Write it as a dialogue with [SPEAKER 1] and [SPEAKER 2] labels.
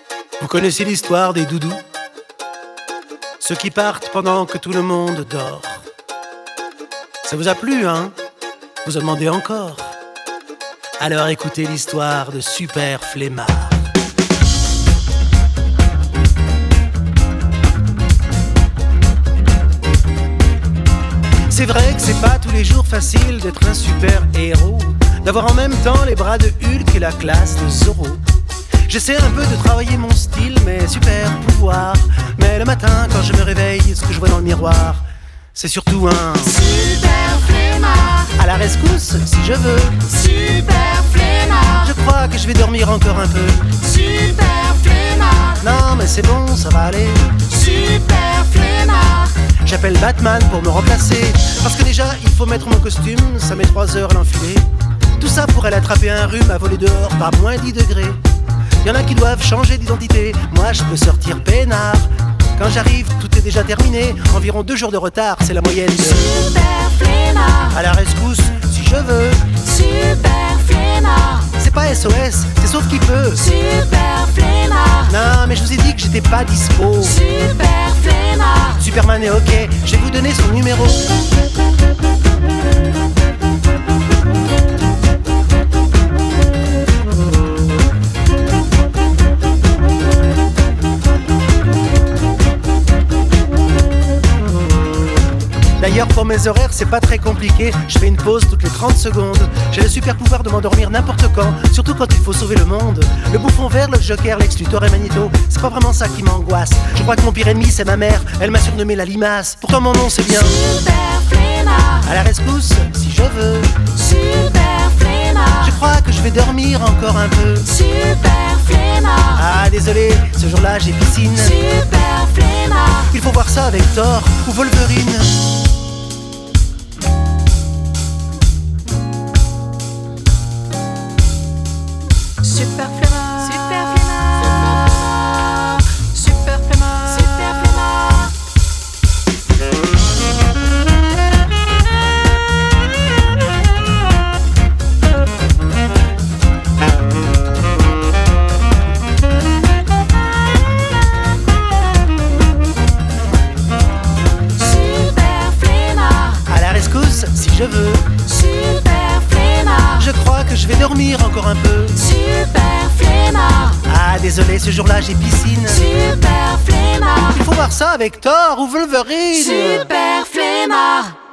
[SPEAKER 1] Vous connaissez l'histoire des doudous? Ceux qui partent pendant que tout le monde dort. Ça vous a plu, hein? Vous en demandez encore? Alors écoutez l'histoire de Super Flemmard. C'est vrai que c'est pas tous les jours facile d'être un super héros, d'avoir en même temps les bras de Hulk et la classe de Zorro. J'essaie un peu de travailler mon style, mes super pouvoirs. Mais le matin, quand je me réveille, ce que je vois dans le miroir, c'est surtout un
[SPEAKER 2] Super Flemmard.
[SPEAKER 1] À la rescousse, si je veux.
[SPEAKER 2] Super Flemmard.
[SPEAKER 1] Je crois que je vais dormir encore un peu.
[SPEAKER 2] Super Flemmard.
[SPEAKER 1] Non, mais c'est bon, ça va aller.
[SPEAKER 2] Super Flemmard.
[SPEAKER 1] J'appelle Batman pour me remplacer, parce que déjà, il faut mettre mon costume, ça met 3 heures à l'enfiler. Tout ça pour aller attraper un rhume à voler dehors par moins 10 degrés. Y'en a qui doivent changer d'identité, moi je peux sortir peinard. Quand j'arrive, tout est déjà terminé, environ 2 jours de retard, c'est la moyenne de
[SPEAKER 2] Super Flemmard.
[SPEAKER 1] À la rescousse, si je veux.
[SPEAKER 2] Super Flemmard.
[SPEAKER 1] C'est pas SOS, c'est sauf qui peut.
[SPEAKER 2] Super Flemmard.
[SPEAKER 1] Non, mais je vous ai dit que j'étais pas dispo.
[SPEAKER 2] Super Flemmard.
[SPEAKER 1] Superman est ok, je vais vous donner son numéro. D'ailleurs pour mes horaires c'est pas très compliqué. Je fais une pause toutes les 30 secondes. J'ai le super pouvoir de m'endormir n'importe quand, surtout quand il faut sauver le monde. Le bouffon vert, le Joker, Lex Luthor et Magneto, c'est pas vraiment ça qui m'angoisse. Je crois que mon pire ennemi c'est ma mère, elle m'a surnommé la limace. Pourtant mon nom c'est bien
[SPEAKER 2] Super Flemmard.
[SPEAKER 1] À la rescousse, si je veux.
[SPEAKER 2] Super Flemmard.
[SPEAKER 1] Je crois que je vais dormir encore un peu.
[SPEAKER 2] Super Flemmard.
[SPEAKER 1] Ah désolé, ce jour-là j'ai piscine.
[SPEAKER 2] Super Flemmard.
[SPEAKER 1] Il faut voir ça avec Thor ou Wolverine.
[SPEAKER 2] Super Flemmard. Super Flemmard. Super Flemmard. Super Flemmard. Super Flemmard.
[SPEAKER 1] À la rescousse, si je veux.
[SPEAKER 2] Super Flemmard.
[SPEAKER 1] Je crois que je vais dormir encore un peu.
[SPEAKER 2] Super Flemmard.
[SPEAKER 1] Ah désolé, ce jour-là j'ai piscine.
[SPEAKER 2] Super Flemmard.
[SPEAKER 1] Il faut voir ça avec Thor ou Wolverine.
[SPEAKER 2] Super Flemmard.